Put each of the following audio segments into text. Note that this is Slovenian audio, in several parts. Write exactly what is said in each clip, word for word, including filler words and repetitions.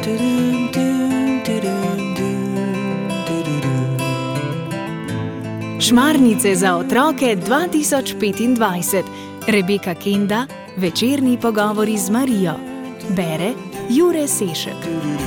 Šmarnice za otroke dva tisoč petindvajset. Rebeka Kenda, večerni pogovori z Marijo. Bere Jure Sešek.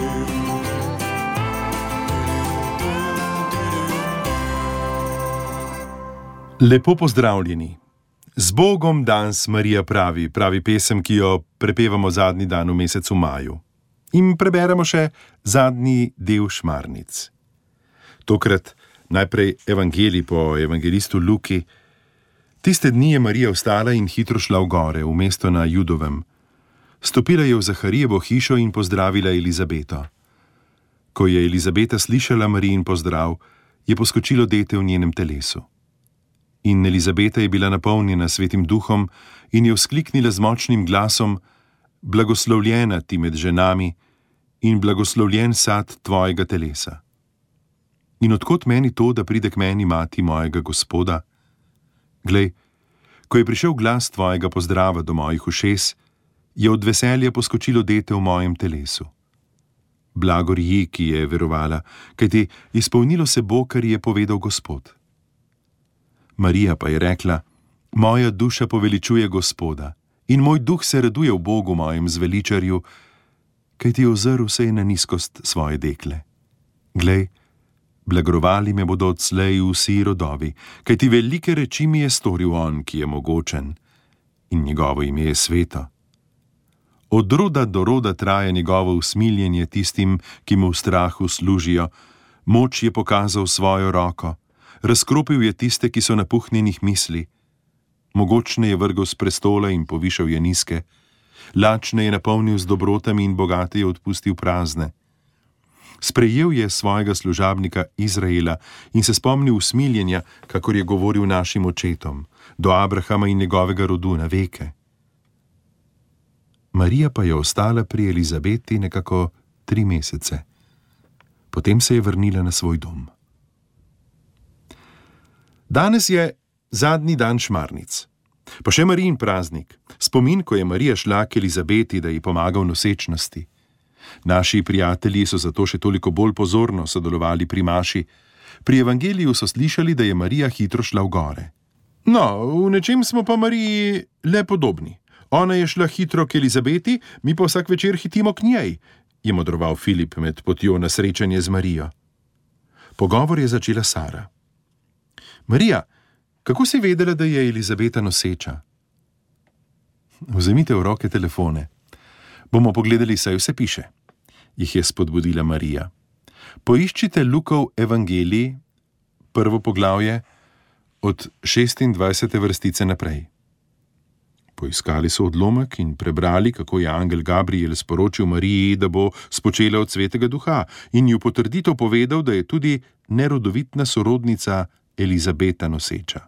Lepo pozdravljeni. Z Bogom danes Marija pravi, pravi pesem, ki jo prepevamo zadnji dan v mesecu maju. In preberemo še zadnji del Šmarnic. Tokrat najprej evangelij po evangelistu Luki. Tiste dni je Marija vstala in hitro šla v gore, v mesto na Judovem. Stopila je v Zaharijevo hišo in pozdravila Elizabeto. Ko je Elizabeta slišala Marijin pozdrav, je poskočilo dete v njenem telesu. In Elizabeta je bila napolnjena Svetim Duhom in je vzkliknila z močnim glasom: Blagoslovljena ti med ženami in blagoslovljen sad tvojega telesa. In odkot meni to, da pride k meni mati mojega Gospoda? Glej, ko je prišel glas tvojega pozdrava do mojih ušes, je od veselja poskočilo dete v mojem telesu. Blagor ji, ki je verovala, kajti izpolnilo se bo, kar je povedal Gospod. Marija pa je rekla: Moja duša poveličuje Gospoda in moj duh se raduje v Bogu mojem zveličarju, kajti ozrl se je na nizkost svoje dekle. Glej, blagrovali me bodo odslej vsi rodovi, kajti velike reči mi je storil on, ki je mogočen, in njegovo ime je sveto. Od roda do roda traja njegovo usmiljenje tistim, ki mu v strahu služijo. Moč je pokazal svojo roko, razkropil je tiste, ki so napuhnjenih misli. Mogočne je vrgel s prestola in povišal je nizke. Lačne je napolnil z dobrotami in bogate je odpustil prazne. Sprejel je svojega služabnika Izraela in se spomnil usmiljenja, kakor je govoril našim očetom, do Abrahama in njegovega rodu na veke. Marija pa je ostala pri Elizabeti nekako tri mesece. Potem se je vrnila na svoj dom. Danes je zadnji dan Šmarnic. Pa še Marijin praznik, spomin, ko je Marija šla k Elizabeti, da ji pomaga v nosečnosti. Naši prijatelji so zato še toliko bolj pozorno sodelovali pri maši. Pri evangeliju so slišali, da je Marija hitro šla v gore. No, v nečem smo pa Mariji le podobni. Ona je šla hitro k Elizabeti, mi pa vsak večer hitimo k njej, je modroval Filip med potjo na srečanje z Marijo. Pogovor je začela Sara. Marija, kako si vedela, da je Elizabeta noseča? Vzemite v roke telefone. Bomo pogledali, saj vse piše, jih je spodbudila Marija. Poiščite Lukov evangelij, prvo poglavje, od šestindvajsete vrstice naprej. Poiskali so odlomek in prebrali, kako je angel Gabriel sporočil Mariji, da bo spočela od Svetega Duha, in ju potrditev povedal, da je tudi nerodovitna sorodnica Elizabeta noseča.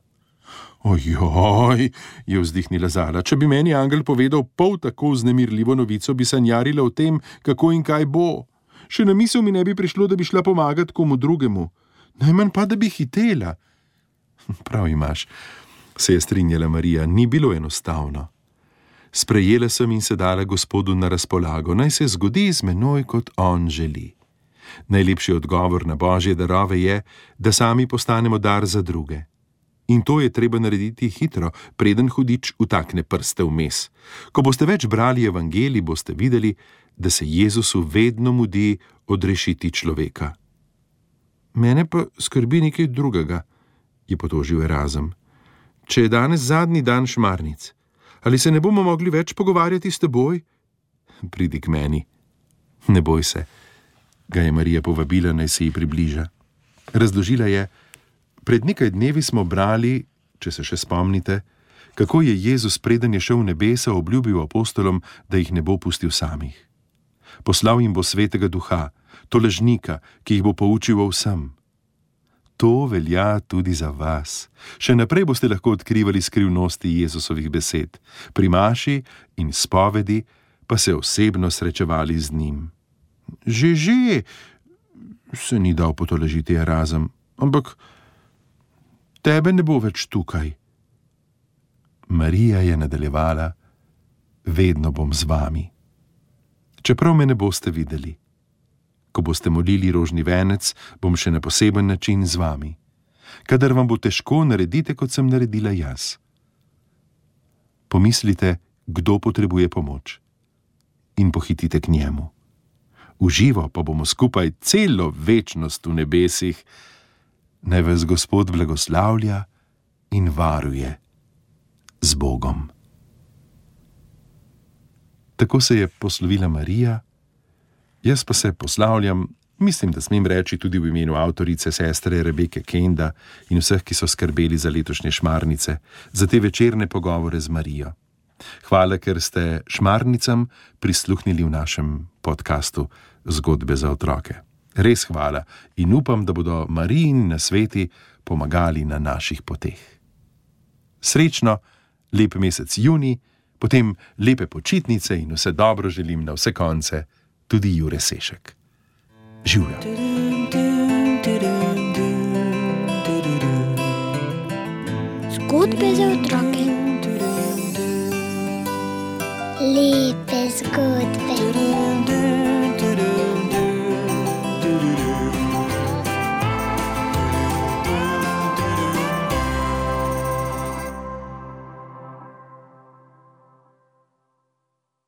Ojoj, je vzdihnila Zara, če bi meni angel povedal pol tako vznemirljivo novico, bi sanjarila o tem, kako in kaj bo. Še na misel mi ne bi prišlo, da bi šla pomagati komu drugemu. Najmanj pa, da bi hitela. Prav imaš, se je strinjala Marija, ni bilo enostavno. Sprejela sem in se dala Gospodu na razpolago, naj se zgodi z menoj, kot on želi. Najlepši odgovor na Božje darove je, da sami postanemo dar za druge. In to je treba narediti hitro, preden hudič utakne prste vmes. Ko boste več brali evangelij, boste videli, da se Jezusu vedno mudi odrešiti človeka. Mene pa skrbi nekaj drugega, je potožil Erazem. Če je danes zadnji dan Šmarnic, ali se ne bomo mogli več pogovarjati s teboj? Pridi k meni. Ne boj se, ga je Marija povabila, naj se ji približa. Razložila je: Pred nekaj dnevi smo brali, če se še spomnite, kako je Jezus, preden je šel v nebesa, obljubil apostolom, da jih ne bo pustil samih. Poslal jim bo Svetega Duha, tolažnika, ki jih bo poučil o vsem. To velja tudi za vas. Še naprej boste lahko odkrivali skrivnosti Jezusovih besed, pri maši in spovedi pa se osebno srečevali z njim. Že, že, se ni dal potolažiti Erazem, ampak tebe ne bo več tukaj. Marija je nadaljevala: Vedno bom z vami. Čeprav me ne boste videli, Ko boste molili rožni venec, bom še na poseben način z vami. Kadar vam bo težko, naredite, kot sem naredila jaz. Pomislite, kdo potrebuje pomoč, in pohitite k njemu. V živo pa bomo skupaj celo večnost v nebesih. Naj vas Gospod blagoslavlja in varuje z Bogom. Tako se je poslovila Marija, jaz pa se poslavljam, mislim, da smem reči tudi v imenu avtorice sestre Rebeke Kenda in vseh, ki so skrbeli za letošnje šmarnice, za te večerne pogovore z Marijo. Hvala, ker ste šmarnicam prisluhnili v našem podkastu Zgodbe za otroke. Res hvala in upam, da bodo Marijini nasveti pomagali na naših poteh. Srečno, lep mesec junij, potem lepe počitnice in vse dobro želim na vse konce, tudi Jure Sešek. Živjo. Zgodbe za otroke. Lepe zgodbe.